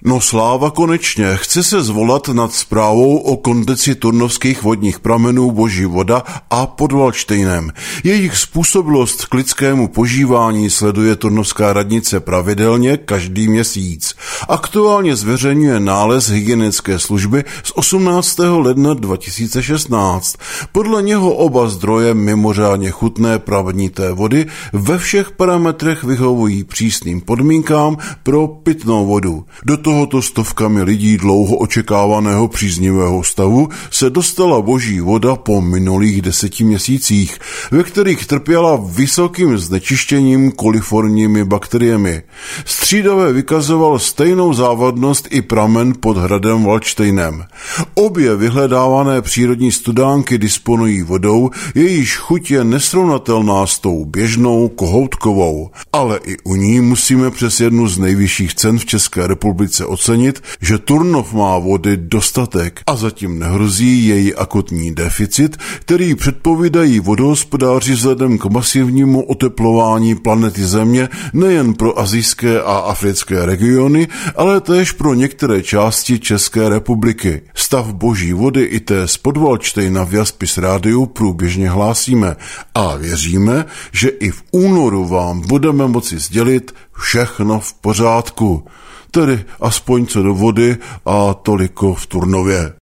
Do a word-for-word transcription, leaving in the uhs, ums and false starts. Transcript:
No sláva konečně, chce se zvolat nad zprávou o kondici turnovských vodních pramenů Boží voda a pod Valdštejnem. Jejich způsobilost k lidskému požívání sleduje turnovská radnice pravidelně každý měsíc. Aktuálně zveřejňuje nález hygienické služby z osmnáctého ledna dva tisíce šestnáct. Podle něho oba zdroje mimořádně chutné pravenité vody ve všech parametrech vyhovují přísným podmínkám pro pitnou vodu. Do tohoto stovkami lidí dlouho očekávaného příznivého stavu se dostala Boží voda po minulých deseti měsících, ve kterých trpěla vysokým znečištěním koliformními bakteriemi. Střídavě vykazoval stejnou závadnost i pramen pod hradem Valdštejnem. Obě vyhledávané přírodní studánky disponují vodou, jejíž chuť je nesrovnatelná s tou běžnou kohoutkovou. Ale i u ní musíme přes jednu z nejvyšších cen v České republice ocenit, že Turnov má vody dostatek a zatím nehrozí její akutní deficit, který předpovídají vodohospodáři vzhledem k masivnímu oteplování planety Země nejen pro asijské a africké regiony, ale též pro některé části České republiky. Stav Boží vody i té z Podvaldštejna v Jaspis Rádiu průběžně hlásíme a věříme, že i v únoru vám budeme moci sdělit všechno v pořádku. Tedy aspoň co do vody a toliko v Turnově.